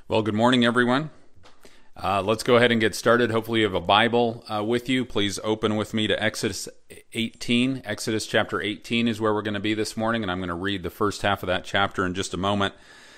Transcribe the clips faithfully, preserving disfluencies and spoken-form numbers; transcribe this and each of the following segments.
Well, good morning, everyone. Uh, let's go ahead and get started. Hopefully you have a Bible uh, with you. Please open with me to Exodus eighteen. Exodus chapter eighteen is where we're going to be this morning, and I'm going to read the first half of that chapter in just a moment.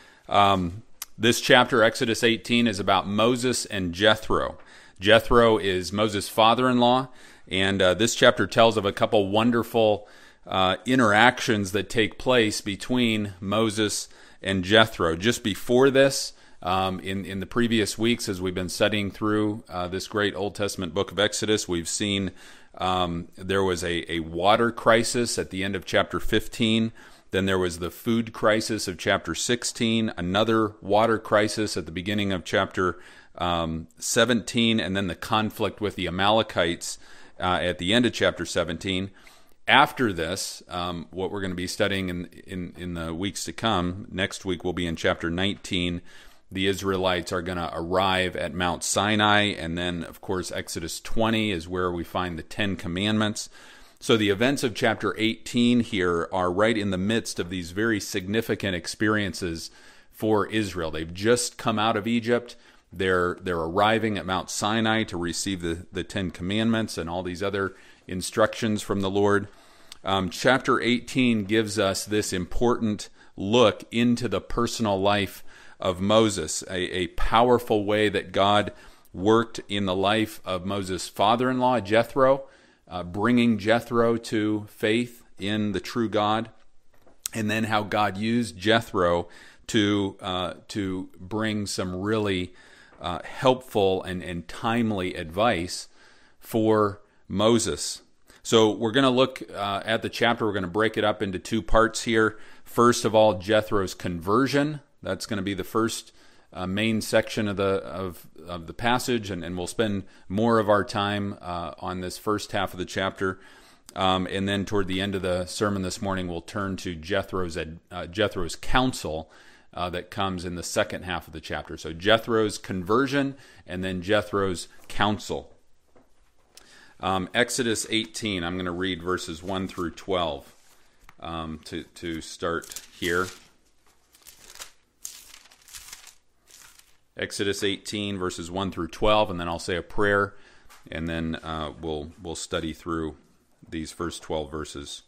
Um, this chapter, Exodus eighteen, is about Moses and Jethro. Jethro is Moses' father-in-law, and uh, this chapter tells of a couple wonderful uh, interactions that take place between Moses and Jethro. Just before this, Um, in, in the previous weeks, as we've been studying through uh, this great Old Testament book of Exodus, we've seen um, there was a, a water crisis at the end of chapter fifteen. Then there was the food crisis of chapter sixteen, another water crisis at the beginning of chapter um, seventeen, and then the conflict with the Amalekites uh, at the end of chapter seventeen. After this, um, what we're going to be studying in, in, in the weeks to come, next week we'll be in chapter nineteen. The Israelites are going to arrive at Mount Sinai, and then, of course, Exodus twenty is where we find the Ten Commandments. So the events of chapter eighteen here are right in the midst of these very significant experiences for Israel. They've just come out of Egypt. They're they're arriving at Mount Sinai to receive the, the Ten Commandments and all these other instructions from the Lord. Um, chapter eighteen gives us this important look into the personal life of Moses, a, a powerful way that God worked in the life of Moses' father-in-law, Jethro, uh, bringing Jethro to faith in the true God, and then how God used Jethro to uh, to bring some really uh, helpful and, and timely advice for Moses. So we're going to look uh, at the chapter. We're going to break it up into two parts here. First of all, Jethro's conversion. That's going to be the first uh, main section of the of, of the passage, and, and we'll spend more of our time uh, on this first half of the chapter. Um, and then toward the end of the sermon this morning, we'll turn to Jethro's uh, Jethro's counsel uh, that comes in the second half of the chapter. So Jethro's conversion, and then Jethro's counsel. Um, Exodus eighteen. I'm going to read verses one through twelve um, to to start here. Exodus eighteen, verses one through twelve, and then I'll say a prayer, and then uh, we'll we'll study through these first twelve verses.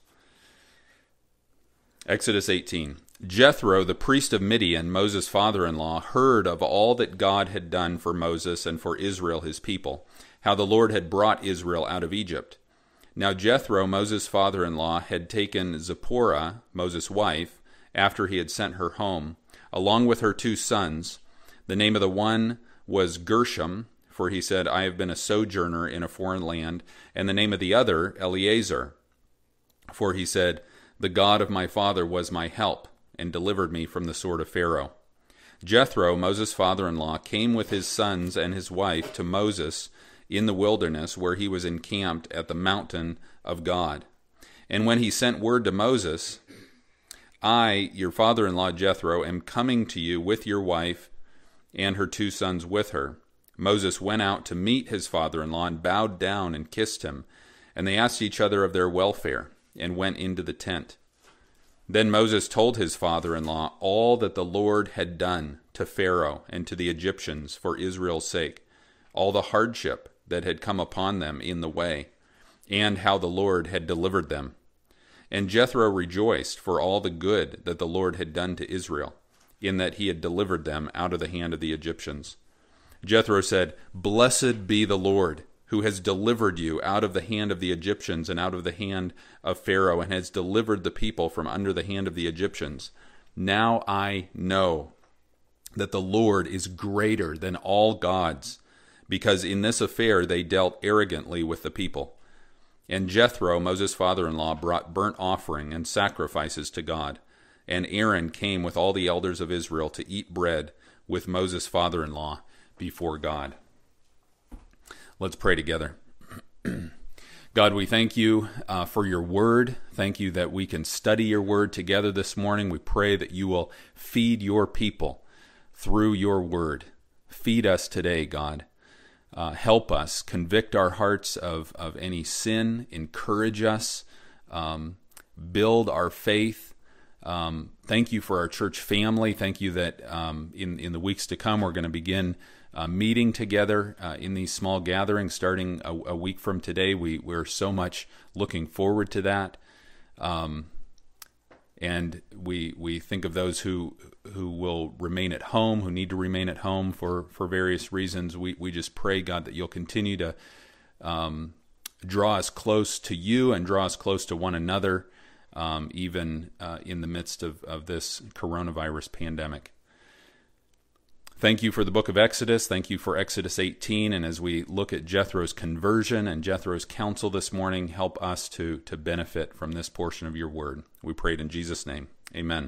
Exodus eighteen. Jethro, the priest of Midian, Moses' father-in-law, heard of all that God had done for Moses and for Israel his people, how the Lord had brought Israel out of Egypt. Now Jethro, Moses' father-in-law, had taken Zipporah, Moses' wife, after he had sent her home, along with her two sons. The name of the one was Gershom, for he said, I have been a sojourner in a foreign land, and the name of the other, Eleazar, for he said, the God of my father was my help, and delivered me from the sword of Pharaoh. Jethro, Moses' father-in-law, came with his sons and his wife to Moses in the wilderness, where he was encamped at the mountain of God. And when he sent word to Moses, I, your father-in-law Jethro, am coming to you with your wife and her two sons with her. Moses went out to meet his father-in-law and bowed down and kissed him. And they asked each other of their welfare and went into the tent. Then Moses told his father-in-law all that the Lord had done to Pharaoh and to the Egyptians for Israel's sake, all the hardship that had come upon them in the way, and how the Lord had delivered them. And Jethro rejoiced for all the good that the Lord had done to Israel, in that he had delivered them out of the hand of the Egyptians. Jethro said, Blessed be the Lord, who has delivered you out of the hand of the Egyptians and out of the hand of Pharaoh, and has delivered the people from under the hand of the Egyptians. Now I know that the Lord is greater than all gods, because in this affair they dealt arrogantly with the people. And Jethro, Moses' father-in-law, brought burnt offering and sacrifices to God. And Aaron came with all the elders of Israel to eat bread with Moses' father-in-law before God. Let's pray together. God, we thank you uh, for your word. Thank you that we can study your word together this morning. We pray that you will feed your people through your word. Feed us today, God. Uh, help us, convict our hearts of, of any sin, encourage us, um, build our faith, Um, thank you for our church family. Thank you that um, in, in the weeks to come, we're going to begin uh, meeting together uh, in these small gatherings starting a, a week from today. We, we're so much looking forward to that. Um, and we we think of those who who will remain at home, who need to remain at home for, for various reasons. We, we just pray, God, that you'll continue to um, draw us close to you and draw us close to one another, Um, even uh, in the midst of, of this coronavirus pandemic. Thank you for the book of Exodus. Thank you for Exodus eighteen. And as we look at Jethro's conversion and Jethro's counsel this morning, help us to, to benefit from this portion of your word. We pray it in Jesus' name. Amen.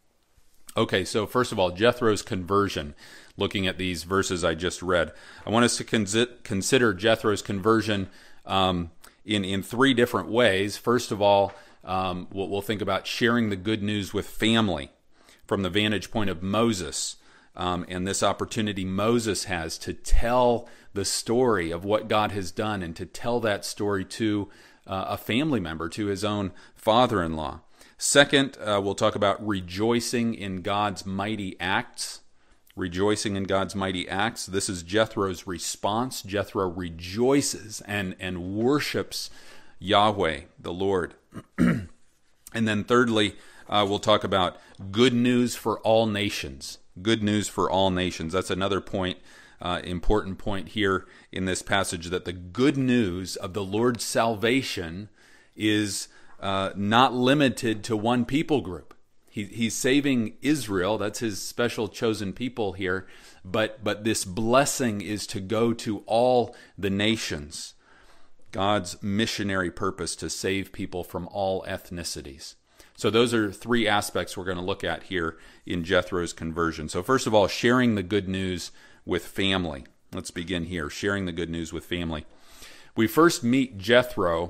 Okay, so first of all, Jethro's conversion. Looking at these verses I just read, I want us to con- consider Jethro's conversion um, in, in three different ways. First of all, Um, we'll, we'll think about sharing the good news with family from the vantage point of Moses, um, and this opportunity Moses has to tell the story of what God has done and to tell that story to uh, a family member, to his own father-in-law. Second, uh, we'll talk about rejoicing in God's mighty acts. Rejoicing in God's mighty acts. This is Jethro's response. Jethro rejoices and, and worships Yahweh, the Lord. And then thirdly, uh, we'll talk about good news for all nations. Good news for all nations. That's another point, uh, important point here in this passage, that the good news of the Lord's salvation is uh, not limited to one people group. He, he's saving Israel. That's his special chosen people here. But, but this blessing is to go to all the nations. God's missionary purpose to save people from all ethnicities. So those are three aspects we're going to look at here in Jethro's conversion. So first of all, sharing the good news with family. Let's begin here, sharing the good news with family. We first meet Jethro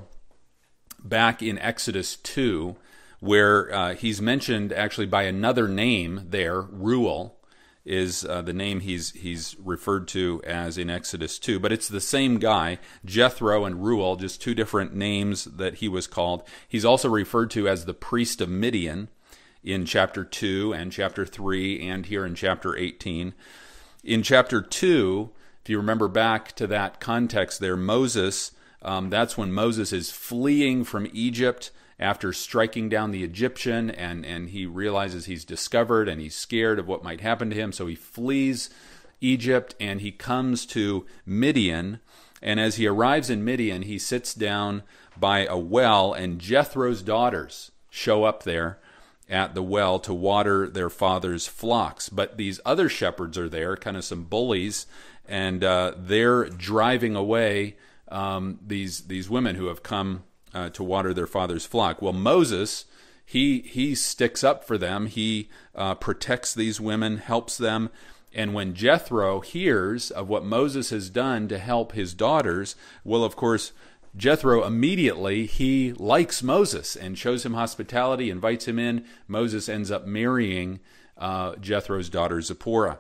back in Exodus two, where uh, he's mentioned actually by another name there. Reuel is uh, the name he's he's referred to as in Exodus two. But it's the same guy, Jethro and Reuel, just two different names that he was called. He's also referred to as the priest of Midian in chapter two and chapter three and here in chapter eighteen. In chapter two, if you remember back to that context there, Moses, um, that's when Moses is fleeing from Egypt after striking down the Egyptian, and, and he realizes he's discovered and he's scared of what might happen to him. So he flees Egypt and he comes to Midian. And as he arrives in Midian, he sits down by a well, and Jethro's daughters show up there at the well to water their father's flocks. But these other shepherds are there, kind of some bullies, and uh, they're driving away um, these these women who have come Uh, to water their father's flock. Well, Moses, he he sticks up for them. He uh, protects these women, helps them. And when Jethro hears of what Moses has done to help his daughters, well, of course, Jethro immediately, he likes Moses and shows him hospitality, invites him in. Moses ends up marrying uh, Jethro's daughter Zipporah.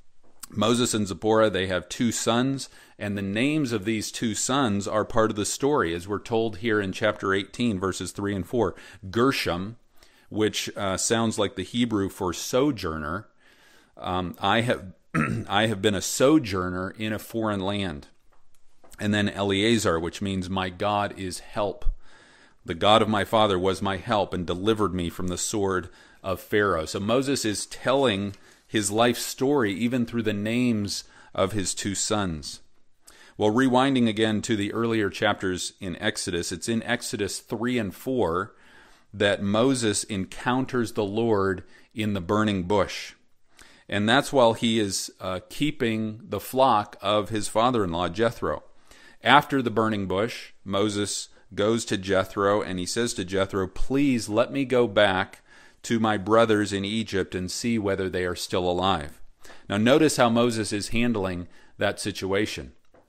Moses and Zipporah, they have two sons, and the names of these two sons are part of the story, as we're told here in chapter eighteen, verses three and four. Gershom, which uh, sounds like the Hebrew for sojourner. Um, I have I have been a sojourner in a foreign land. And then Eleazar, which means my God is help. The God of my father was my help and delivered me from the sword of Pharaoh. So Moses is telling his life story even through the names of his two sons. Well, rewinding again to the earlier chapters in Exodus, it's in Exodus three and four that Moses encounters the Lord in the burning bush. And that's while he is uh, keeping the flock of his father-in-law, Jethro. After the burning bush, Moses goes to Jethro and he says to Jethro, "Please let me go back to my brothers in Egypt and see whether they are still alive." Now notice how Moses is handling that situation.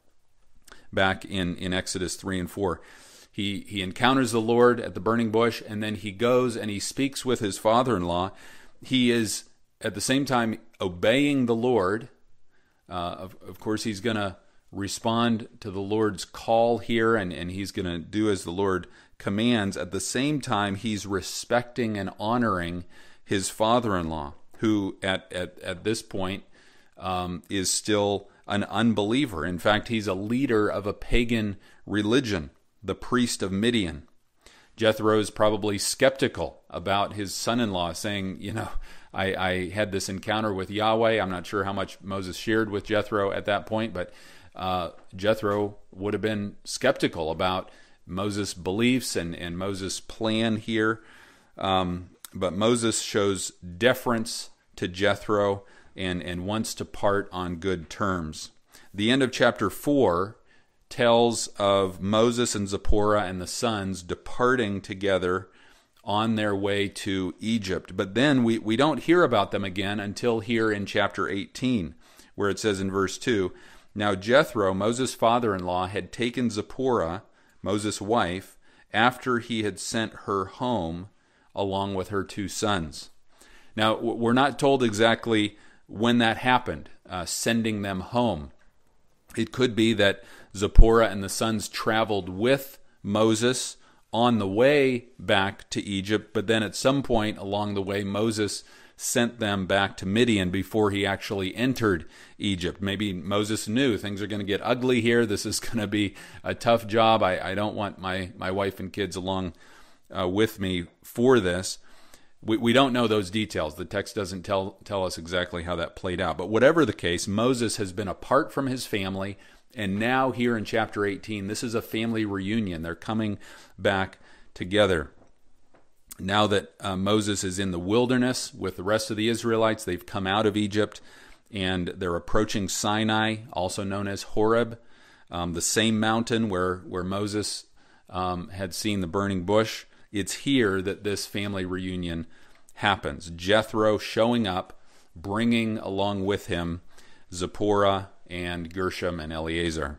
Back in, in Exodus three and four. He, he encounters the Lord at the burning bush, and then he goes and he speaks with his father-in-law. He is at the same time obeying the Lord. Uh, of, of course, he's going to respond to the Lord's call here, and, and he's going to do as the Lord commands. At the same time, he's respecting and honoring his father-in-law, who at, at, at this point um, is still an unbeliever. In fact, he's a leader of a pagan religion, the priest of Midian. Jethro is probably skeptical about his son-in-law, saying, you know, I, I had this encounter with Yahweh. I'm not sure how much Moses shared with Jethro at that point, but uh, Jethro would have been skeptical about Moses' beliefs and, and Moses' plan here. Um, but Moses shows deference to Jethro and, and wants to part on good terms. The end of chapter four tells of Moses and Zipporah and the sons departing together on their way to Egypt. But then we, we don't hear about them again until here in chapter eighteen, where it says in verse two, "Now Jethro, Moses' father-in-law, had taken Zipporah, Moses' wife, after he had sent her home along with her two sons." Now, we're not told exactly when that happened, uh, sending them home. It could be that Zipporah and the sons traveled with Moses on the way back to Egypt, but then at some point along the way, Moses sent them back to Midian before he actually entered Egypt. Maybe Moses knew things are going to get ugly here. This is going to be a tough job. I, I don't want my, my wife and kids along uh, with me for this. We, we don't know those details. The text doesn't tell, tell us exactly how that played out. But whatever the case, Moses has been apart from his family, and now here in chapter eighteen, this is a family reunion. They're coming back together. Now that uh, Moses is in the wilderness with the rest of the Israelites, they've come out of Egypt, and they're approaching Sinai, also known as Horeb, um, the same mountain where, where Moses um, had seen the burning bush. It's here that this family reunion happens. Jethro showing up, bringing along with him Zipporah and Gershom and Eleazar.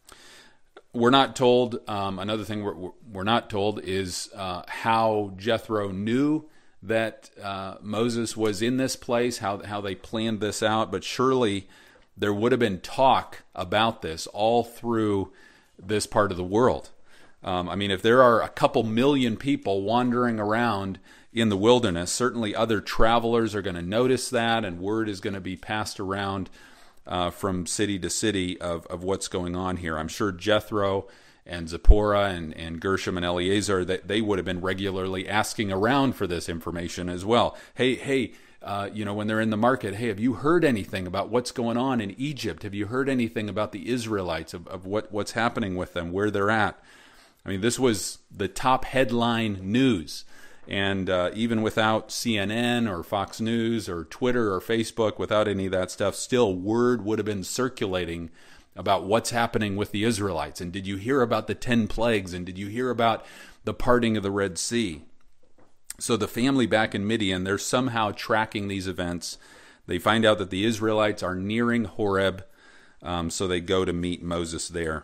We're not told, um, another thing we're, we're not told is uh, how Jethro knew that uh, Moses was in this place, how, how they planned this out, but surely there would have been talk about this all through this part of the world. Um, I mean, if there are a couple million people wandering around in the wilderness, certainly other travelers are going to notice that, and word is going to be passed around uh, from city to city of, of what's going on here. I'm sure Jethro and Zipporah and, and Gershom and Eleazar, they, they would have been regularly asking around for this information as well. Hey, hey, uh, you know, when they're in the market, hey, have you heard anything about what's going on in Egypt? Have you heard anything about the Israelites, of, of what, what's happening with them, where they're at? I mean, this was the top headline news. And uh, even without C N N or Fox News or Twitter or Facebook, without any of that stuff, still word would have been circulating about what's happening with the Israelites. And did you hear about the ten plagues? And did you hear about the parting of the Red Sea? So the family back in Midian, they're somehow tracking these events. They find out that the Israelites are nearing Horeb, um, so they go to meet Moses there.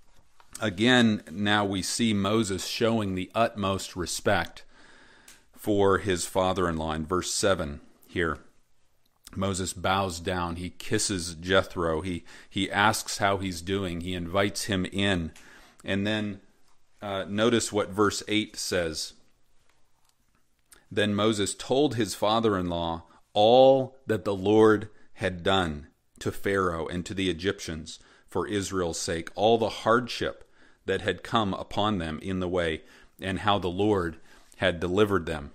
Again, now we see Moses showing the utmost respect for his father-in-law. In verse seven here, Moses bows down. He kisses Jethro. He, he asks how he's doing. He invites him in. And then uh, notice what verse eight says. Then Moses told his father-in-law all that the Lord had done to Pharaoh and to the Egyptians for Israel's sake, all the hardship that had come upon them in the way, and how the Lord had delivered them.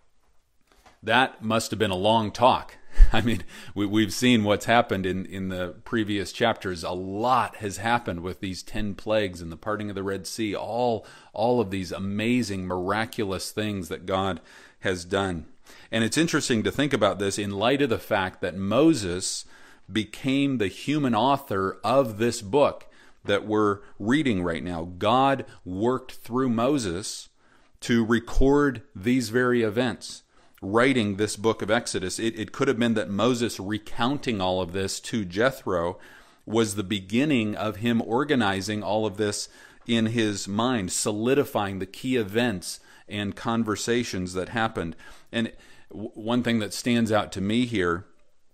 That must have been a long talk. I mean, we, we've seen what's happened in, in the previous chapters. A lot has happened with these ten plagues and the parting of the Red Sea, all, all of these amazing, miraculous things that God has done. And it's interesting to think about this in light of the fact that Moses became the human author of this book that we're reading right now. God worked through Moses to record these very events, writing this book of Exodus. It, it could have been that Moses recounting all of this to Jethro was the beginning of him organizing all of this in his mind, solidifying the key events and conversations that happened. And one thing that stands out to me here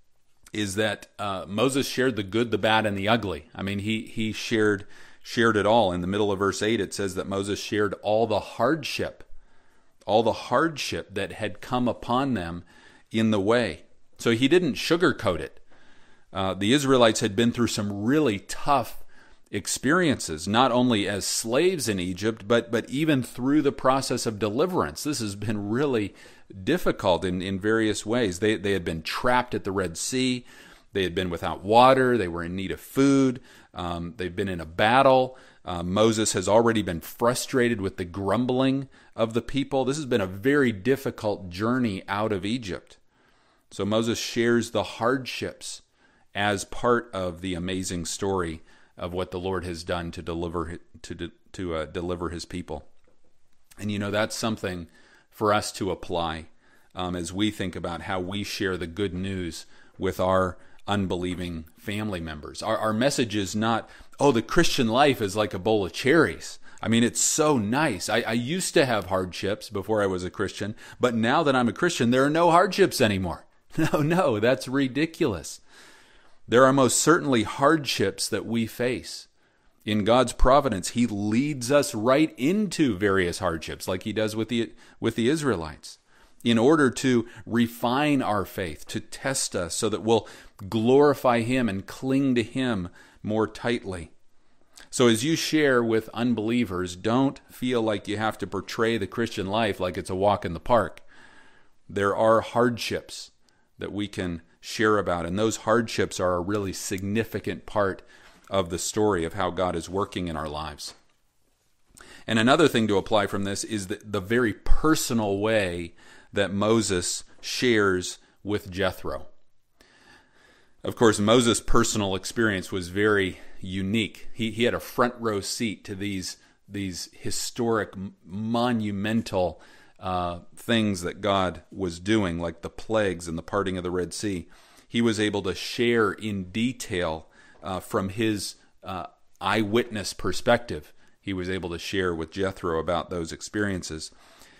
is that uh, Moses shared the good, the bad, and the ugly. I mean, he he shared shared it all. In the middle of verse eight, it says that Moses shared all the hardship, all the hardship that had come upon them in the way. So he didn't sugarcoat it. Uh, the Israelites had been through some really tough experiences, not only as slaves in Egypt, but but even through the process of deliverance. This has been really difficult in, in various ways. They they had been trapped at the Red Sea. They had been without water. They were in need of food. Um, they've been in a battle. Uh, Moses has already been frustrated with the grumbling of the people. This has been a very difficult journey out of Egypt. So Moses shares the hardships as part of the amazing story of what the Lord has done to deliver to to uh, deliver His people. And you know, that's something for us to apply um, as we think about how we share the good news with our unbelieving family members. Our, our message is not, oh, the Christian life is like a bowl of cherries. I mean, it's so nice. I, I used to have hardships before I was a Christian, but now that I'm a Christian, there are no hardships anymore. No, no, that's ridiculous. There are most certainly hardships that we face. In God's providence, He leads us right into various hardships, like He does with the with the Israelites, in order to refine our faith, to test us so that we'll glorify Him and cling to Him more tightly. So as you share with unbelievers, don't feel like you have to portray the Christian life like it's a walk in the park. There are hardships that we can share about, and those hardships are a really significant part of the story of how God is working in our lives. And another thing to apply from this is the, the very personal way that Moses shares with Jethro. Of course, Moses' personal experience was very unique. He, he had a front row seat to these, these historic, monumental uh, things that God was doing, like the plagues and the parting of the Red Sea. He was able to share in detail uh, from his uh, eyewitness perspective. He was able to share with Jethro about those experiences.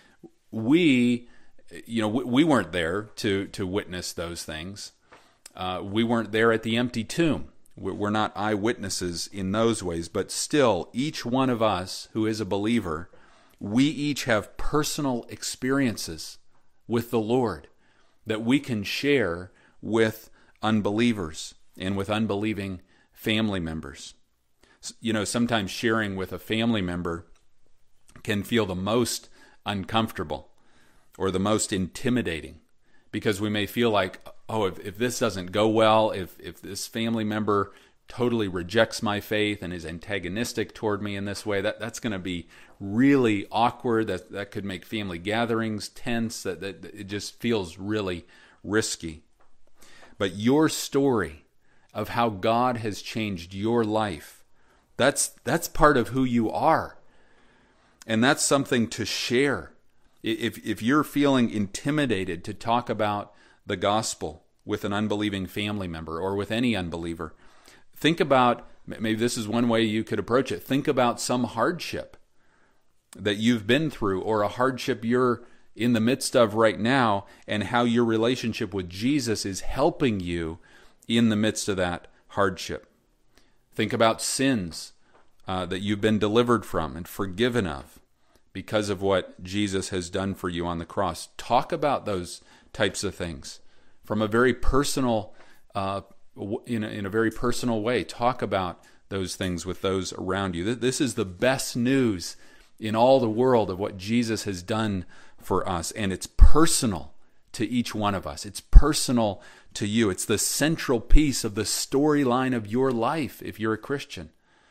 We, you know, we, we weren't there to to witness those things. Uh, we weren't there at the empty tomb. We're not eyewitnesses in those ways, but still, each one of us who is a believer, we each have personal experiences with the Lord that we can share with unbelievers and with unbelieving family members. You know, sometimes sharing with a family member can feel the most uncomfortable or the most intimidating, because we may feel like, oh, if, if this doesn't go well, if, if this family member totally rejects my faith and is antagonistic toward me in this way, that, that's going to be really awkward. That, that could make family gatherings tense. That, that it just feels really risky. But your story of how God has changed your life, that's that's part of who you are. And that's something to share. If if you're feeling intimidated to talk about the gospel with an unbelieving family member or with any unbeliever, think about, maybe this is one way you could approach it. Think about some hardship that you've been through, or a hardship you're in the midst of right now, and how your relationship with Jesus is helping you in the midst of that hardship. Think about sins uh, that you've been delivered from and forgiven of because of what Jesus has done for you on the cross. Talk about those types of things from a very personal, uh, in a, in a very personal way. Talk about those things with those around you. This is the best news in all the world of what Jesus has done for us, and it's personal to each one of us. It's personal to you. It's the central piece of the storyline of your life if you're a Christian.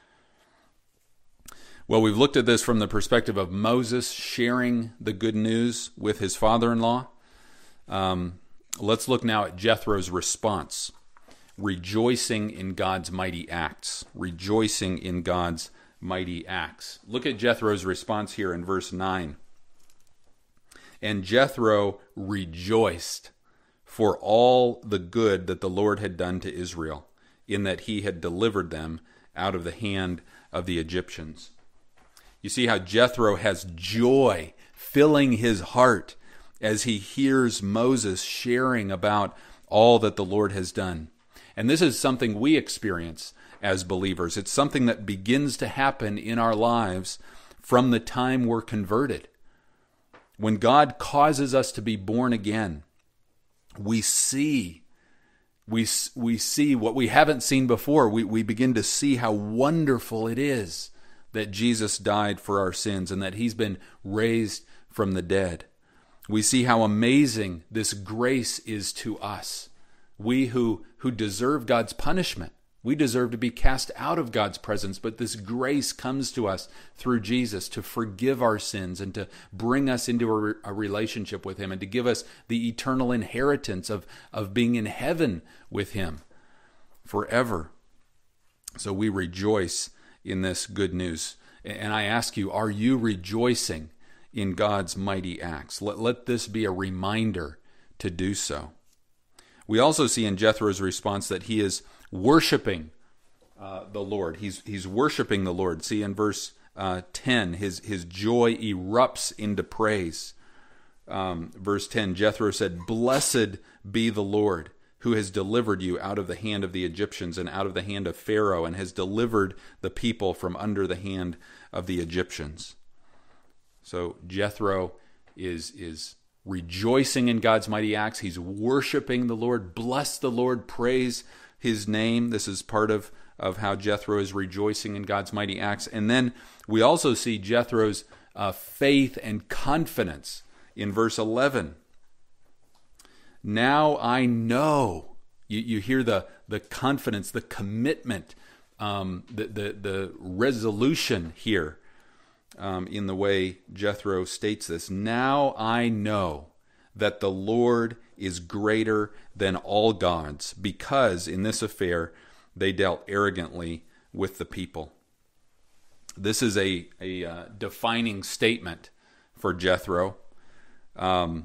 Well, we've looked at this from the perspective of Moses sharing the good news with his father-in-law. Um, let's look now at Jethro's response. Rejoicing in God's mighty acts. Rejoicing in God's mighty acts. Look at Jethro's response here in verse nine. And Jethro rejoiced for all the good that the Lord had done to Israel, in that he had delivered them out of the hand of the Egyptians. You see how Jethro has joy filling his heart as he hears Moses sharing about all that the Lord has done. And this is something we experience as believers. It's something that begins to happen in our lives from the time we're converted. When God causes us to be born again, we see, we, we see what we haven't seen before. We, we begin to see how wonderful it is that Jesus died for our sins and that he's been raised from the dead. We see how amazing this grace is to us. We who, who deserve God's punishment. We deserve to be cast out of God's presence, but this grace comes to us through Jesus to forgive our sins and to bring us into a, a relationship with him and to give us the eternal inheritance of, of being in heaven with him forever. So we rejoice in this good news. And I ask you, are you rejoicing in God's mighty acts? Let, let this be a reminder to do so. We also see in Jethro's response that he is worshiping uh, the Lord. He's he's worshiping the Lord. See in verse uh, ten, his his joy erupts into praise. Um, verse ten, Jethro said, "Blessed be the Lord, who has delivered you out of the hand of the Egyptians and out of the hand of Pharaoh, and has delivered the people from under the hand of the Egyptians." So Jethro is is rejoicing in God's mighty acts. He's worshiping the Lord. Bless the Lord. Praise his name. This is part of, of how Jethro is rejoicing in God's mighty acts. And then we also see Jethro's uh, faith and confidence in verse eleven. Now I know. You, you hear the, the confidence, the commitment, um, the, the, the resolution here um, in the way Jethro states this. Now I know that the Lord is greater than all gods, because in this affair they dealt arrogantly with the people. This is a, a uh, defining statement for Jethro. Um,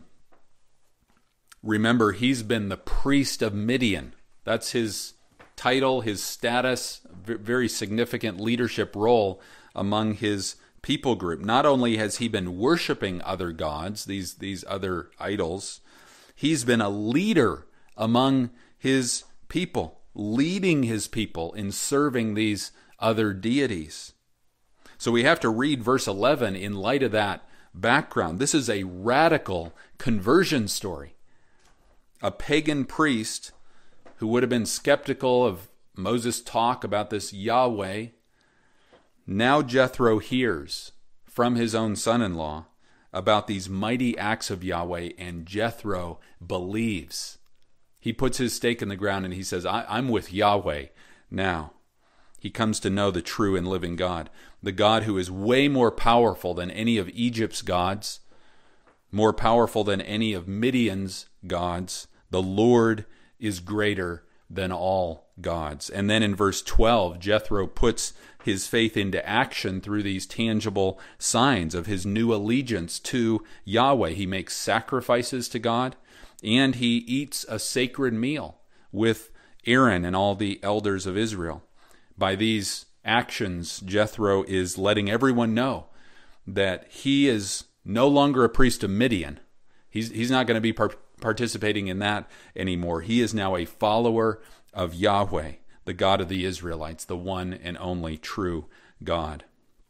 remember, he's been the priest of Midian. That's his title, his status, very significant leadership role among his people group. Not only has he been worshiping other gods, these, these other idols, he's been a leader among his people, leading his people in serving these other deities. So we have to read verse eleven in light of that background. This is a radical conversion story. A pagan priest who would have been skeptical of Moses' talk about this Yahweh, now Jethro hears from his own son-in-law about these mighty acts of Yahweh, and Jethro believes. He puts his stake in the ground and he says, I, I'm with Yahweh now. He comes to know the true and living God, the God who is way more powerful than any of Egypt's gods, more powerful than any of Midian's gods. The Lord is greater than all gods. And then in verse twelve, Jethro puts his faith into action through these tangible signs of his new allegiance to Yahweh. He makes sacrifices to God, and he eats a sacred meal with Aaron and all the elders of Israel. By these actions, Jethro is letting everyone know that he is no longer a priest of Midian. He's, he's not going to be par- participating in that anymore. He is now a follower of Yahweh, the God of the Israelites, the one and only true God.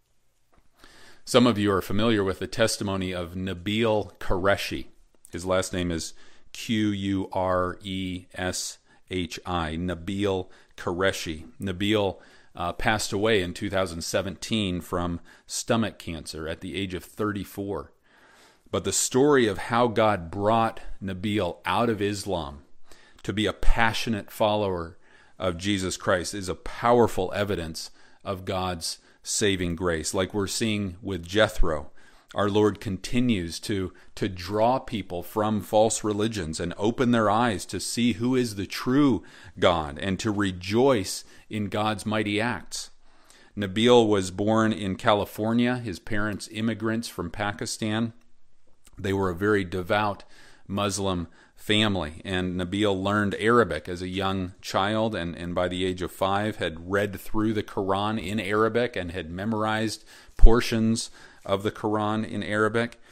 Some of you are familiar with the testimony of Nabil Qureshi. His last name is Q U R E S H I, Nabil Qureshi. Nabil uh, passed away in two thousand seventeen from stomach cancer at the age of thirty-four. But the story of how God brought Nabil out of Islam to be a passionate follower of Jesus Christ is a powerful evidence of God's saving grace. Like we're seeing with Jethro, our Lord continues to, to draw people from false religions and open their eyes to see who is the true God and to rejoice in God's mighty acts. Nabil was born in California. His parents immigrants from Pakistan. They were a very devout Muslim family, and Nabil learned Arabic as a young child, and, and by the age of five had read through the Quran in Arabic and had memorized portions of the Quran in Arabic.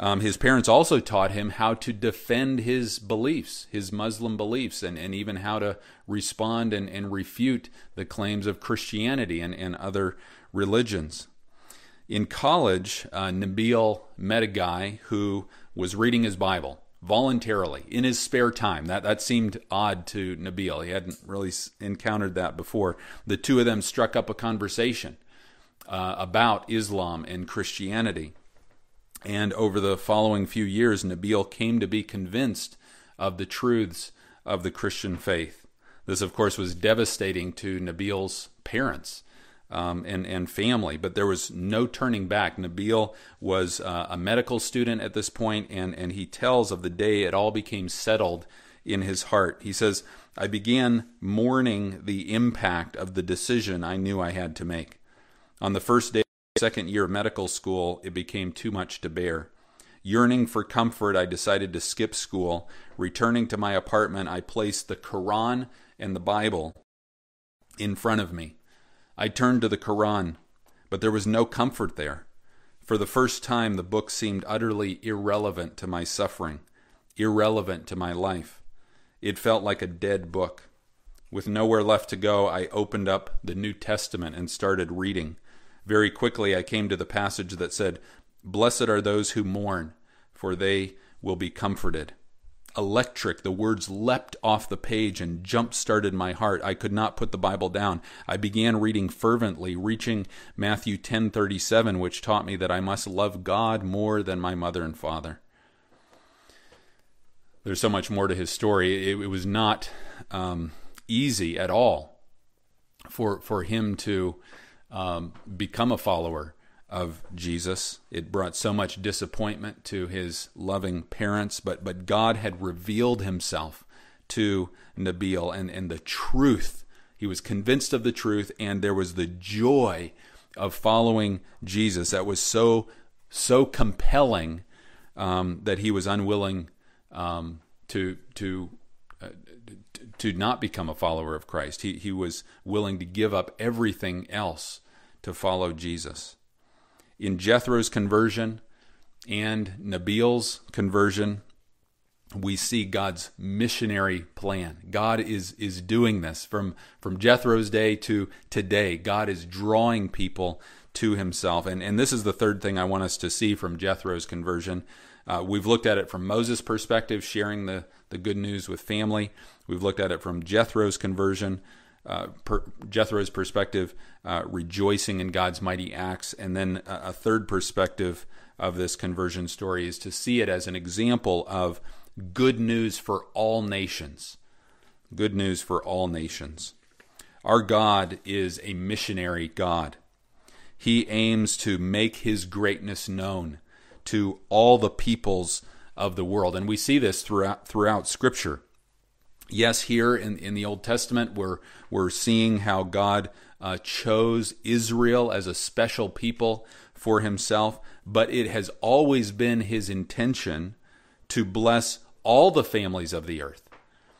Um, his parents also taught him how to defend his beliefs, his Muslim beliefs, and, and even how to respond and, and refute the claims of Christianity and, and other religions. In college, uh, Nabil met a guy who was reading his Bible voluntarily in his spare time. That that seemed odd to Nabil. He hadn't really encountered that before. The two of them struck up a conversation uh, about Islam and Christianity. And over the following few years, Nabil came to be convinced of the truths of the Christian faith. This, of course, was devastating to Nabil's parents um, and, and family, but there was no turning back. Nabil was uh, a medical student at this point, and, and he tells of the day it all became settled in his heart. He says, "I began mourning the impact of the decision I knew I had to make. On the first day, second year of medical school, it became too much to bear. Yearning for comfort, I decided to skip school. Returning to my apartment, I placed the Quran and the Bible in front of me. I turned to the Quran, but there was no comfort there. For the first time, the book seemed utterly irrelevant to my suffering, irrelevant to my life. It felt like a dead book. With nowhere left to go, I opened up the New Testament and started reading. Very quickly, I came to the passage that said, 'Blessed are those who mourn, for they will be comforted.' Electric, the words leapt off the page and jump-started my heart. I could not put the Bible down. I began reading fervently, reaching Matthew ten thirty-seven, which taught me that I must love God more than my mother and father." There's so much more to his story. It, it was not um, easy at all for for him to Um, become a follower of Jesus. It brought so much disappointment to his loving parents, but but God had revealed himself to Nabil and, and the truth. He was convinced of the truth, and there was the joy of following Jesus that was so so compelling um, that he was unwilling um, to to uh, to not become a follower of Christ. He he was willing to give up everything else to follow Jesus. In Jethro's conversion and Nabil's conversion, we see God's missionary plan. God is is doing this from, from Jethro's day to today. God is drawing people to himself. And, and this is the third thing I want us to see from Jethro's conversion. Uh, we've looked at it from Moses' perspective, sharing the, the good news with family. We've looked at it from Jethro's conversion, uh, per, Jethro's perspective, uh, rejoicing in God's mighty acts. And then a, a third perspective of this conversion story is to see it as an example of good news for all nations. Good news for all nations. Our God is a missionary God. He aims to make his greatness known to all the peoples of the world. And we see this throughout throughout Scripture. Yes, here in, in the Old Testament, we're, we're seeing how God uh, chose Israel as a special people for himself, but it has always been his intention to bless all the families of the earth,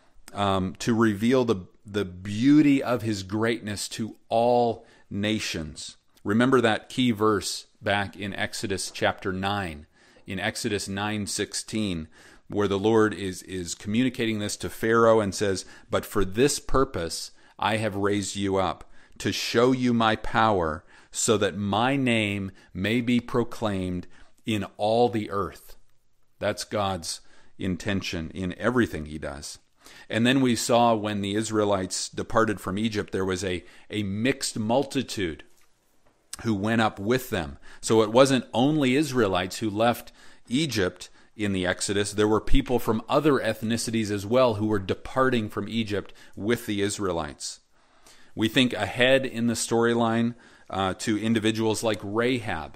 um, to reveal the, the beauty of his greatness to all nations. Remember that key verse back in Exodus chapter nine, in Exodus nine sixteen, where the Lord is, is communicating this to Pharaoh and says, "But for this purpose I have raised you up, to show you my power, so that my name may be proclaimed in all the earth." That's God's intention in everything he does. And then we saw when the Israelites departed from Egypt, there was a, a mixed multitude who went up with them. So it wasn't only Israelites who left Egypt in the Exodus. There were people from other ethnicities as well who were departing from Egypt with the Israelites. We think ahead in the storyline uh, to individuals like Rahab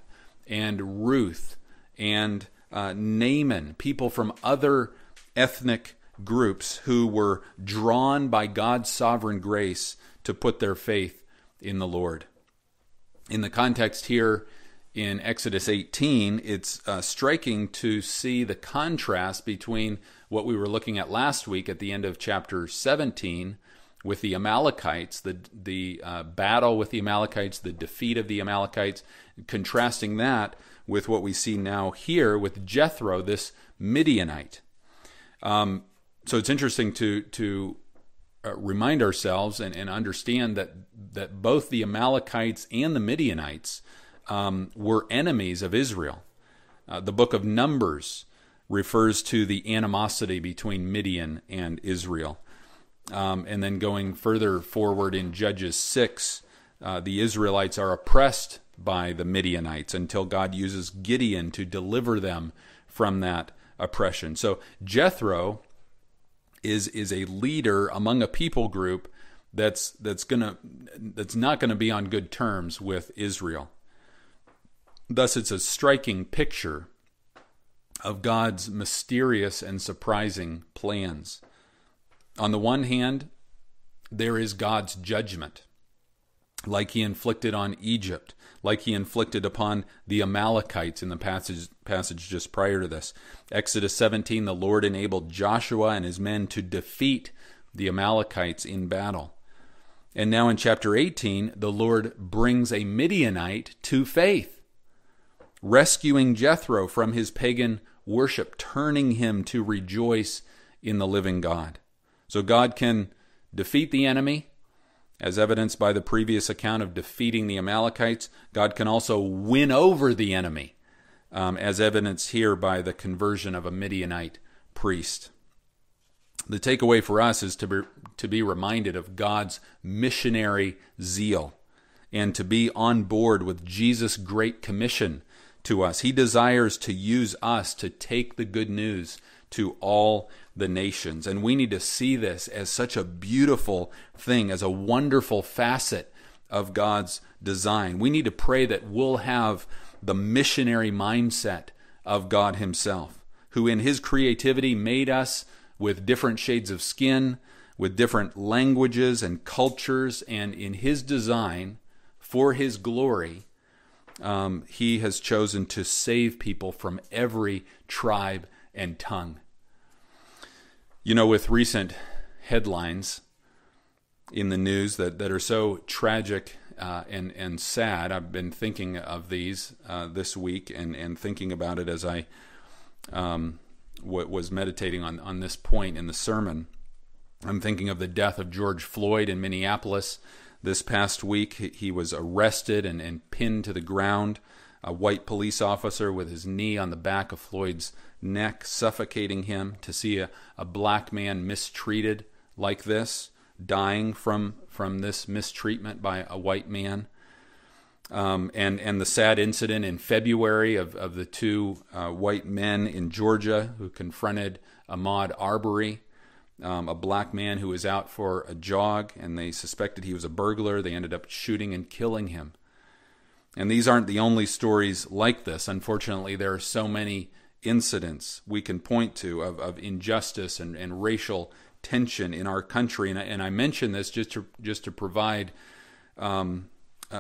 and Ruth and uh, Naaman, people from other ethnic groups who were drawn by God's sovereign grace to put their faith in the Lord. In the context here in Exodus eighteen, it's uh, striking to see the contrast between what we were looking at last week at the end of chapter seventeen with the Amalekites, the, the uh, battle with the Amalekites, the defeat of the Amalekites, contrasting that with what we see now here with Jethro, this Midianite. Um, so it's interesting to to uh, remind ourselves and, and understand that that both the Amalekites and the Midianites um, were enemies of Israel. Uh, the book of Numbers refers to the animosity between Midian and Israel. Um, and then going further forward in Judges six, uh, the Israelites are oppressed by the Midianites until God uses Gideon to deliver them from that oppression. So Jethro is is a leader among a people group that's that's gonna that's not going to be on good terms with Israel. Thus, it's a striking picture of God's mysterious and surprising plans. On the one hand, there is God's judgment, like he inflicted on Egypt, like he inflicted upon the Amalekites in the passage, passage just prior to this. Exodus seventeen, the Lord enabled Joshua and his men to defeat the Amalekites in battle. And now in chapter eighteen, the Lord brings a Midianite to faith, rescuing Jethro from his pagan worship, turning him to rejoice in the living God. So God can defeat the enemy, as evidenced by the previous account of defeating the Amalekites. God can also win over the enemy, um, as evidenced here by the conversion of a Midianite priest. The takeaway for us is to be, to be reminded of God's missionary zeal and to be on board with Jesus' great commission to us. He desires to use us to take the good news to all the nations. And we need to see this as such a beautiful thing, as a wonderful facet of God's design. We need to pray that we'll have the missionary mindset of God himself, who in his creativity made us with different shades of skin, with different languages and cultures, and in his design, for his glory, um, he has chosen to save people from every tribe and tongue. You know, with recent headlines in the news that, that are so tragic uh, and, and sad, I've been thinking of these uh, this week and, and thinking about it as I um, w- was meditating on, on this point in the sermon. I'm thinking of the death of George Floyd in Minneapolis this past week. He, he was arrested and, and pinned to the ground. A white police officer with his knee on the back of Floyd's neck, suffocating him. To see a, a black man mistreated like this, dying from from this mistreatment by a white man. Um, and, and the sad incident in February of, of the two uh, white men in Georgia who confronted Ahmaud Arbery, um, a black man who was out for a jog, and they suspected he was a burglar. They ended up shooting and killing him. And these aren't the only stories like this. Unfortunately, there are so many incidents we can point to of, of injustice and, and racial tension in our country. And I, and I mention this just to just to provide um, a,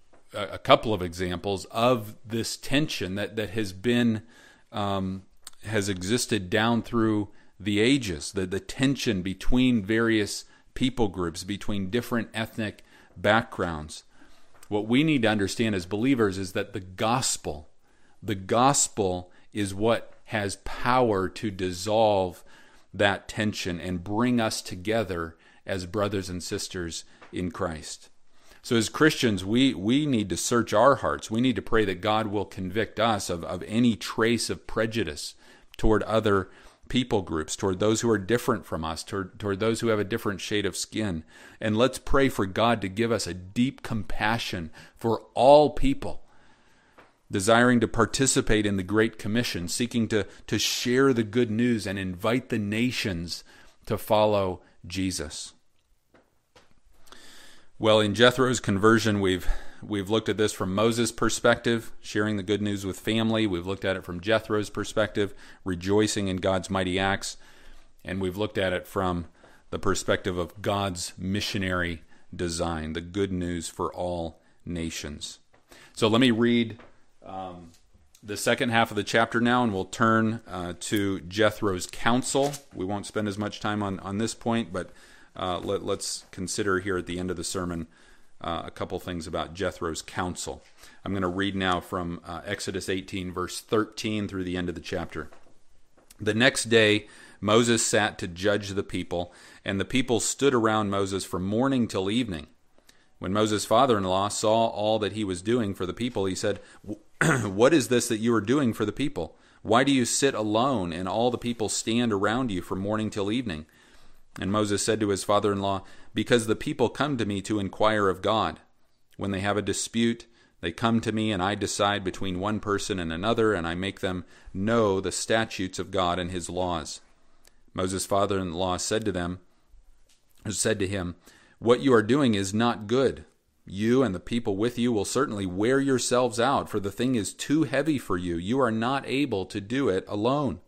a couple of examples of this tension that, that has been um, has existed down through the ages. The, the tension between various people groups, between different ethnic backgrounds. What we need to understand as believers is that the gospel, the gospel is what has power to dissolve that tension and bring us together as brothers and sisters in Christ. So as Christians, we, we need to search our hearts. We need to pray that God will convict us of, of any trace of prejudice toward other people groups, toward those who are different from us, toward, toward those who have a different shade of skin. And let's pray for God to give us a deep compassion for all people, desiring to participate in the Great Commission, seeking to, to share the good news and invite the nations to follow Jesus. Well, in Jethro's conversion, we've we've looked at this from Moses' perspective, sharing the good news with family. We've looked at it from Jethro's perspective, rejoicing in God's mighty acts. And we've looked at it from the perspective of God's missionary design, the good news for all nations. So let me read um, the second half of the chapter now, and we'll turn uh, to Jethro's counsel. We won't spend as much time on, on this point, but uh, let, let's consider here at the end of the sermon uh, a couple things about Jethro's counsel. I'm going to read now from uh, Exodus eighteen, verse thirteen through the end of the chapter. The next day Moses sat to judge the people, and the people stood around Moses from morning till evening. When Moses' father-in-law saw all that he was doing for the people, he said, "What is this that you are doing for the people? Why do you sit alone, and all the people stand around you from morning till evening?" And Moses said to his father-in-law, "Because the people come to me to inquire of God. When they have a dispute, they come to me, and I decide between one person and another, and I make them know the statutes of God and his laws." Moses' father-in-law said to them, said to him, "What you are doing is not good. You and the people with you will certainly wear yourselves out, for the thing is too heavy for you. You are not able to do it alone.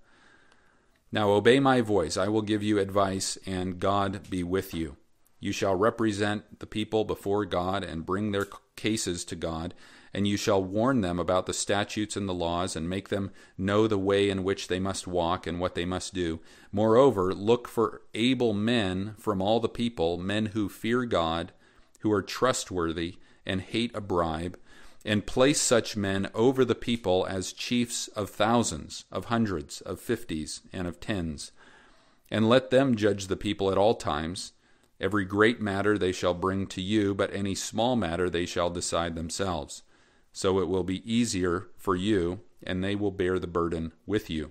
Now obey my voice. I will give you advice, and God be with you. You shall represent the people before God and bring their cases to God, and you shall warn them about the statutes and the laws, and make them know the way in which they must walk and what they must do. Moreover, look for able men from all the people, men who fear God, who are trustworthy and hate a bribe, and place such men over the people as chiefs of thousands, of hundreds, of fifties, and of tens. And let them judge the people at all times. Every great matter they shall bring to you, but any small matter they shall decide themselves. So it will be easier for you, and they will bear the burden with you.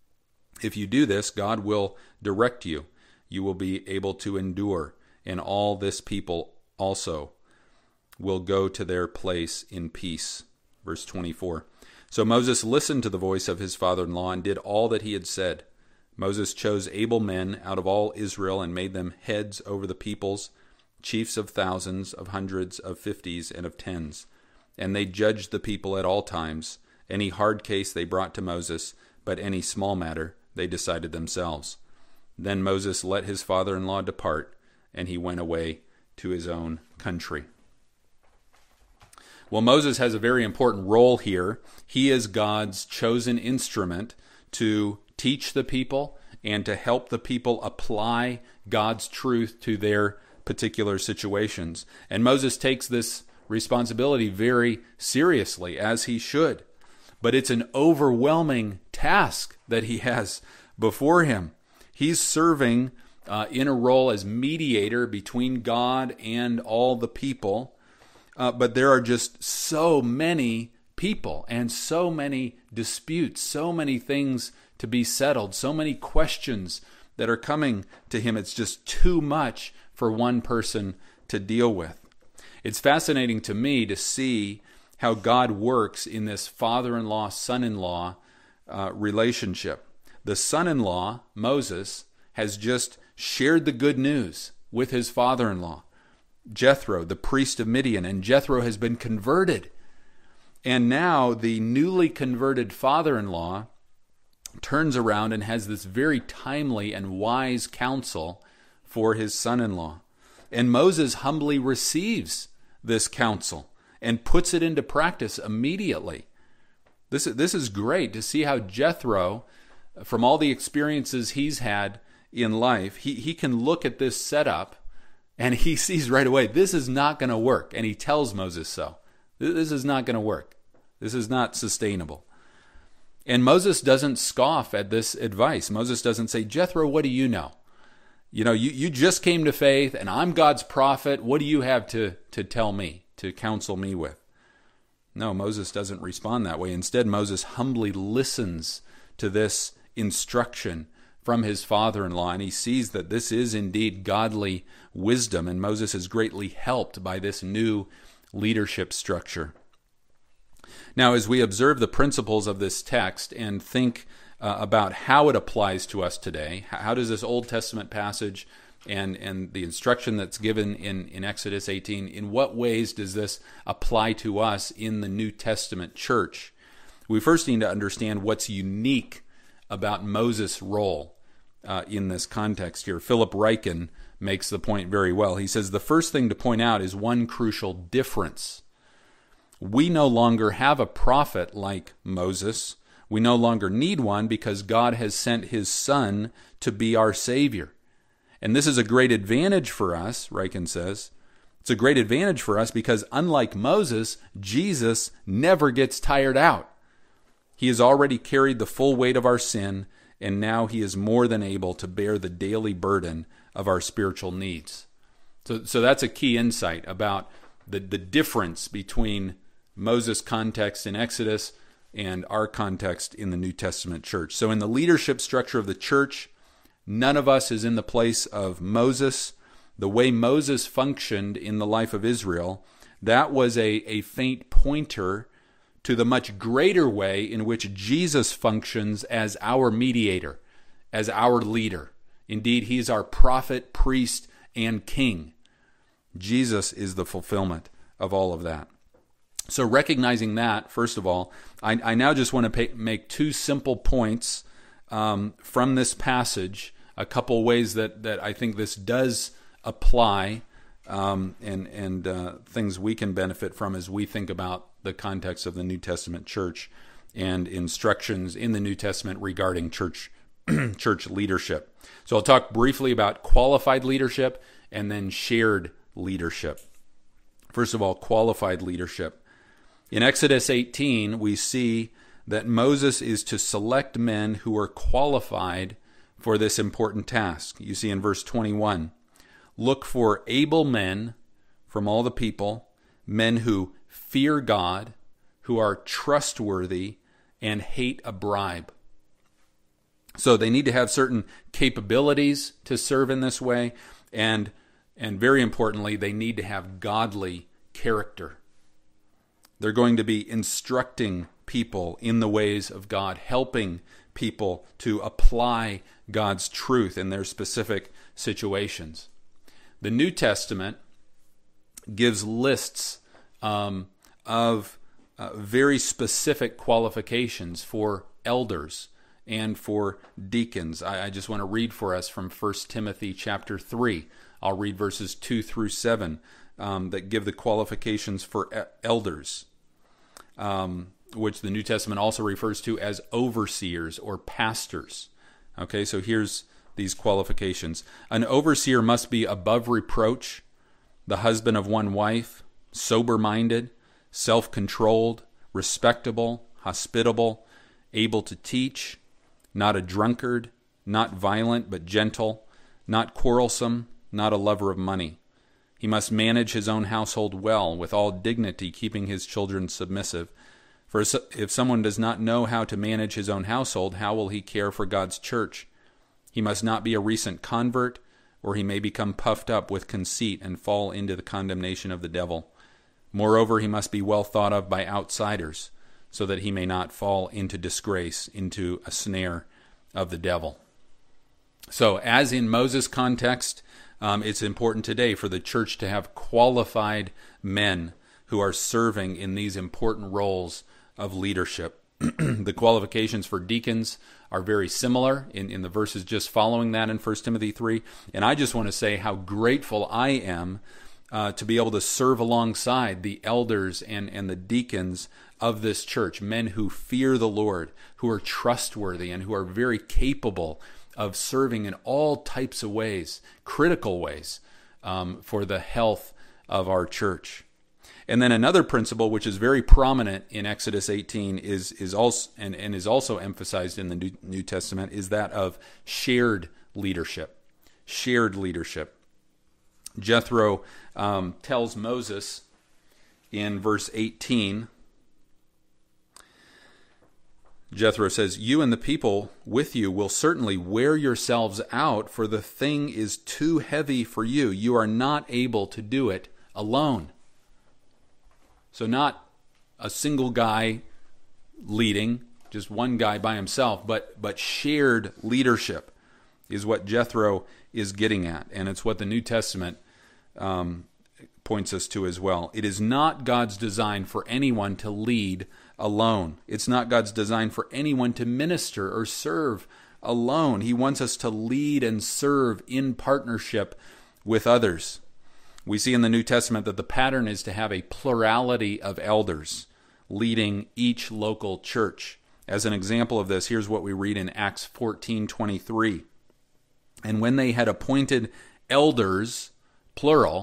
If you do this, God will direct you. You will be able to endure, and all this people also will go to their place in peace." Verse twenty-four. So Moses listened to the voice of his father-in-law and did all that he had said. Moses chose able men out of all Israel and made them heads over the peoples, chiefs of thousands, of hundreds, of fifties, and of tens. And they judged the people at all times. Any hard case they brought to Moses, but any small matter they decided themselves. Then Moses let his father-in-law depart, and he went away to his own country. Well, Moses has a very important role here. He is God's chosen instrument to teach the people and to help the people apply God's truth to their particular situations. And Moses takes this responsibility very seriously, as he should. But it's an overwhelming task that he has before him. He's serving uh, in a role as mediator between God and all the people. Uh, but there are just so many people and so many disputes, so many things to be settled, so many questions that are coming to him. It's just too much for one person to deal with. It's fascinating to me to see how God works in this father-in-law, son-in-law uh, relationship. The son-in-law, Moses, has just shared the good news with his father-in-law, Jethro, the priest of Midian, and Jethro has been converted. And now the newly converted father-in-law turns around and has this very timely and wise counsel for his son-in-law. And Moses humbly receives this counsel and puts it into practice immediately. This, this is great to see how Jethro, from all the experiences he's had in life, he, he can look at this setup and he sees right away, this is not going to work. And he tells Moses so. This is not going to work. This is not sustainable. And Moses doesn't scoff at this advice. Moses doesn't say, "Jethro, what do you know? You know, you, you just came to faith and I'm God's prophet. What do you have to, to tell me, to counsel me with?" No, Moses doesn't respond that way. Instead, Moses humbly listens to this instruction from his father-in-law, and he sees that this is indeed godly wisdom, and Moses is greatly helped by this new leadership structure. Now, as we observe the principles of this text and think uh, about how it applies to us today, how does this Old Testament passage and, and the instruction that's given in, in Exodus eighteen, in what ways does this apply to us in the New Testament church? We first need to understand what's unique about Moses' role uh, in this context here. Philip Ryken makes the point very well. He says the first thing to point out is one crucial difference. We no longer have a prophet like Moses. We no longer need one because God has sent his Son to be our Savior. And this is a great advantage for us, Ryken says, It's a great advantage for us because unlike Moses, Jesus never gets tired out. He has already carried the full weight of our sin, and now he is more than able to bear the daily burden of our spiritual needs. So, so that's a key insight about the, the difference between Moses' context in Exodus and our context in the New Testament church. So in the leadership structure of the church, none of us is in the place of Moses. The way Moses functioned in the life of Israel, that was a, a faint pointer to the much greater way in which Jesus functions as our mediator, as our leader. Indeed, he's our prophet, priest, and king. Jesus is the fulfillment of all of that. So recognizing that, first of all, I, I now just want to pay, make two simple points um, from this passage, a couple ways that, that I think this does apply um, and, and uh, things we can benefit from as we think about the context of the New Testament church and instructions in the New Testament regarding church church leadership. So I'll talk briefly about qualified leadership and then shared leadership. First of all, qualified leadership. In Exodus eighteen, we see that Moses is to select men who are qualified for this important task. You see in verse twenty-one, look for able men from all the people, men who fear God, who are trustworthy, and hate a bribe. So they need to have certain capabilities to serve in this way, and, and very importantly, they need to have godly character. They're going to be instructing people in the ways of God, helping people to apply God's truth in their specific situations. The New Testament gives lists um, of uh, very specific qualifications for elders and for deacons. I, I just want to read for us from First Timothy chapter three. I'll read verses two through seven um, that give the qualifications for e- elders, um, which the New Testament also refers to as overseers or pastors. Okay, so here's these qualifications. An overseer must be above reproach, the husband of one wife, sober-minded, self-controlled, respectable, hospitable, able to teach, not a drunkard, not violent but gentle, not quarrelsome, not a lover of money. He must manage his own household well, with all dignity, keeping his children submissive. For if someone does not know how to manage his own household, how will he care for God's church? He must not be a recent convert, or he may become puffed up with conceit and fall into the condemnation of the devil. Moreover, he must be well thought of by outsiders, so that he may not fall into disgrace, into a snare of the devil. So, as in Moses' context, um, it's important today for the church to have qualified men who are serving in these important roles of leadership. The qualifications for deacons are very similar in, in the verses just following that in First Timothy three. And I just want to say how grateful I am uh, to be able to serve alongside the elders and, and the deacons of this church, men who fear the Lord, who are trustworthy, and who are very capable of serving in all types of ways, critical ways, um, for the health of our church. And then another principle, which is very prominent in Exodus eighteen, is is also and, and is also emphasized in the New, New Testament, is that of shared leadership. Shared leadership. Jethro um, tells Moses in verse eighteen. Jethro says, "You and the people with you will certainly wear yourselves out, for the thing is too heavy for you. You are not able to do it alone." So not a single guy leading, just one guy by himself, but but shared leadership is what Jethro is getting at, and it's what the New Testament um, points us to as well. It is not God's design for anyone to lead alone. It's not God's design for anyone to minister or serve alone. He wants us to lead and serve in partnership with others. We see in the New Testament that the pattern is to have a plurality of elders leading each local church. As an example of this, here's what we read in Acts fourteen twenty-three. "And when they had appointed elders," plural,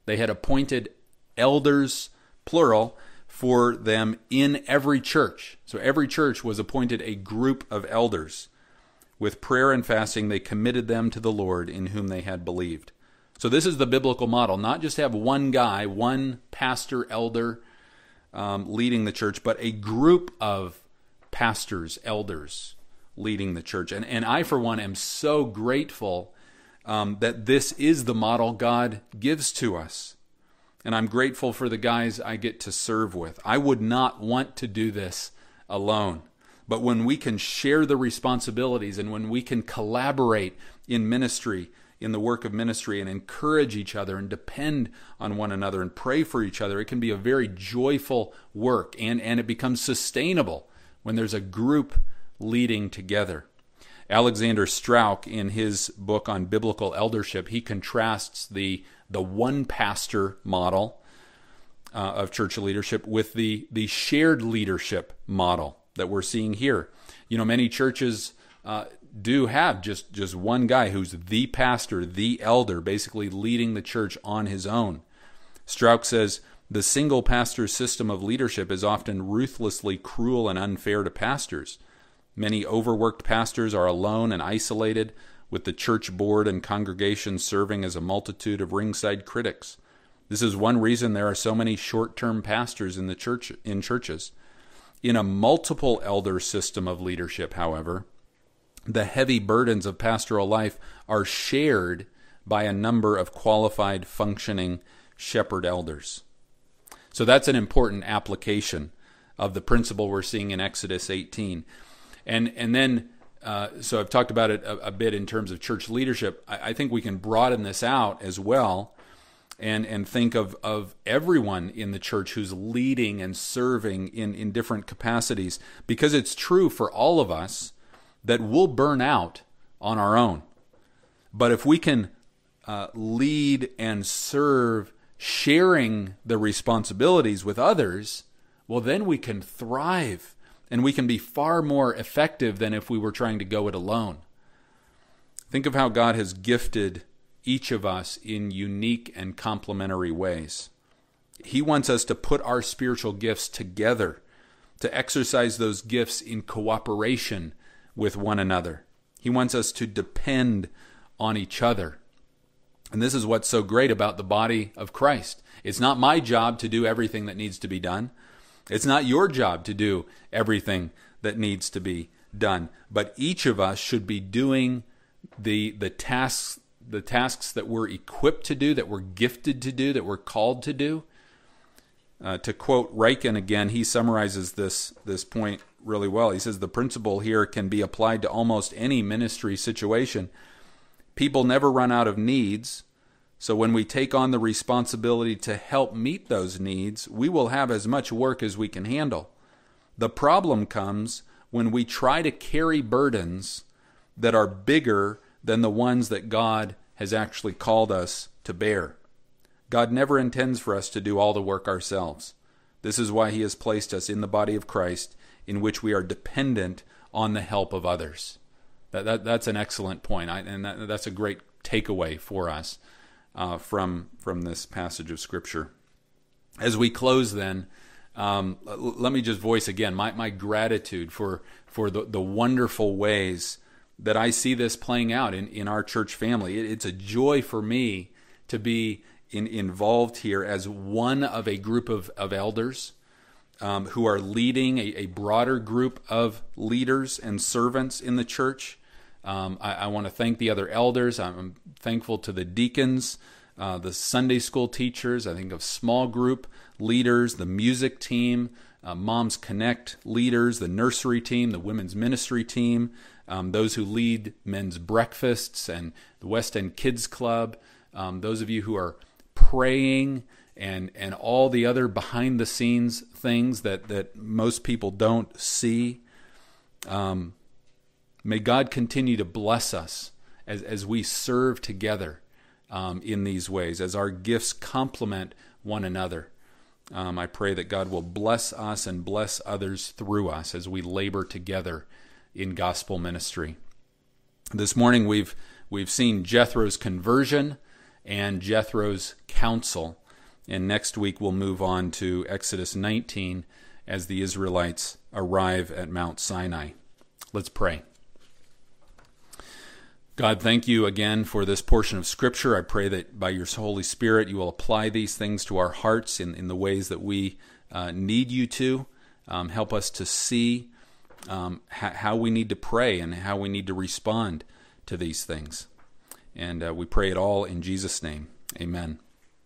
They had appointed elders, plural, for them in every church. So every church was appointed a group of elders. With prayer and fasting, they committed them to the Lord in whom they had believed. So this is the biblical model, not just have one guy, one pastor, elder um, leading the church, but a group of pastors, elders leading the church. And, and I, for one, am so grateful um, that this is the model God gives to us. And I'm grateful for the guys I get to serve with. I would not want to do this alone. But when we can share the responsibilities and when we can collaborate in ministry, in the work of ministry, and encourage each other and depend on one another and pray for each other, it can be a very joyful work, and, and it becomes sustainable when there's a group leading together. Alexander Strauch, in his book on biblical eldership, he contrasts the, the one pastor model uh, of church leadership with the, the shared leadership model that we're seeing here. You know, many churches uh, do have just, just one guy who's the pastor, the elder, basically leading the church on his own. Strauch says, the single pastor system of leadership is often ruthlessly cruel and unfair to pastors. Many overworked pastors are alone and isolated, with the church board and congregation serving as a multitude of ringside critics. This is one reason there are so many short-term pastors in the church in churches. In a multiple elder system of leadership, however, the heavy burdens of pastoral life are shared by a number of qualified, functioning shepherd elders. So that's an important application of the principle we're seeing in Exodus eighteen. And and then, uh, so I've talked about it a, a bit in terms of church leadership. I, I think we can broaden this out as well and, and think of, of everyone in the church who's leading and serving in, in different capacities, because it's true for all of us that we'll burn out on our own. But if we can uh, lead and serve, sharing the responsibilities with others, well, then we can thrive and we can be far more effective than if we were trying to go it alone. Think of how God has gifted each of us in unique and complementary ways. He wants us to put our spiritual gifts together, to exercise those gifts in cooperation with one another. He wants us to depend on each other. And this is what's so great about the body of Christ. It's not my job to do everything that needs to be done. It's not your job to do everything that needs to be done. But each of us should be doing the, the tasks, the tasks that we're equipped to do, that we're gifted to do, that we're called to do. Uh, to quote Ryken again, he summarizes this, this point really well. He says, the principle here can be applied to almost any ministry situation. People never run out of needs, so when we take on the responsibility to help meet those needs, we will have as much work as we can handle. The problem comes when we try to carry burdens that are bigger than the ones that God has actually called us to bear. God never intends for us to do all the work ourselves. This is why He has placed us in the body of Christ, in which we are dependent on the help of others. That, that that's an excellent point, I, and that, that's a great takeaway for us uh, from from this passage of Scripture. As we close, then, um, l- let me just voice again my, my gratitude for for the, the wonderful ways that I see this playing out in, in our church family. It, it's a joy for me to be in, involved here as one of a group of, of elders um, who are leading a, a broader group of leaders and servants in the church. Um, I, I want to thank the other elders. I'm thankful to the deacons, uh, the Sunday school teachers. I think of small group leaders, the music team, uh, Moms Connect leaders, the nursery team, the women's ministry team, um, those who lead men's breakfasts and the West End Kids Club, um, those of you who are praying and and all the other behind the scenes things that, that most people don't see. Um, may God continue to bless us as, as we serve together um, in these ways, as our gifts complement one another. Um, I pray that God will bless us and bless others through us as we labor together in gospel ministry. This morning we've we've seen Jethro's conversion, and Jethro's counsel. And next week we'll move on to Exodus nineteen as the Israelites arrive at Mount Sinai. Let's pray. God, thank you again for this portion of Scripture. I pray that by your Holy Spirit you will apply these things to our hearts in, in the ways that we uh, need you to. Um, help us to see um, ha- how we need to pray and how we need to respond to these things. And uh, we pray it all in Jesus' name. Amen.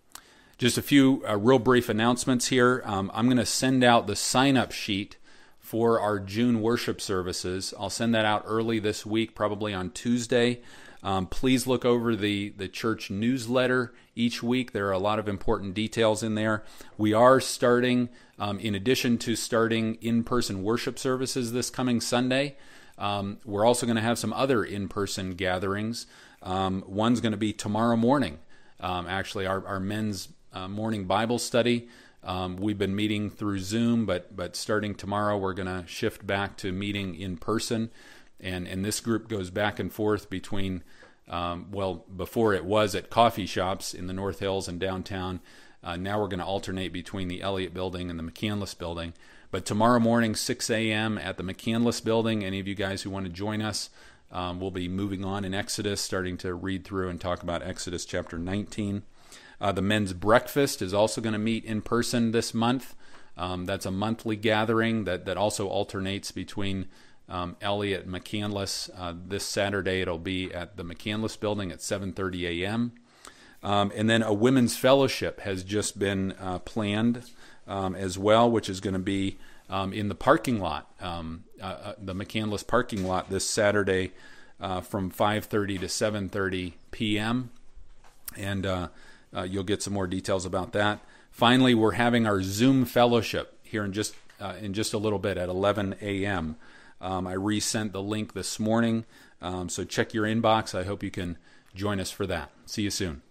Just a few uh, real brief announcements here. Um, I'm going to send out the sign-up sheet for our June worship services. I'll send that out early this week, probably on Tuesday. Um, please look over the, the church newsletter each week. There are a lot of important details in there. We are starting, um, in addition to starting in-person worship services this coming Sunday, um, we're also going to have some other in-person gatherings. Um, one's going to be tomorrow morning. Um, actually, our, our men's uh, morning Bible study. Um, we've been meeting through Zoom, but but starting tomorrow, we're going to shift back to meeting in person. And, and this group goes back and forth between, um, well, before it was at coffee shops in the North Hills and downtown. Uh, now we're going to alternate between the Elliott Building and the McCandless Building. But tomorrow morning, six a.m. at the McCandless Building, any of you guys who want to join us, um, we'll be moving on in Exodus, starting to read through and talk about Exodus chapter nineteen. Uh, the men's breakfast is also going to meet in person this month. Um, that's a monthly gathering that, that also alternates between um, Elliott and McCandless. Uh, this Saturday it'll be at the McCandless Building at seven thirty a.m. Um, and then a women's fellowship has just been uh, planned um, as well, which is going to be um, in the parking lot, um, uh, uh, the McCandless parking lot this Saturday uh, from five thirty to seven thirty p.m. And uh, Uh, you'll get some more details about that. Finally, we're having our Zoom fellowship here in just uh, in just a little bit at eleven a.m. Um, I resent the link this morning, um, so check your inbox. I hope you can join us for that. See you soon.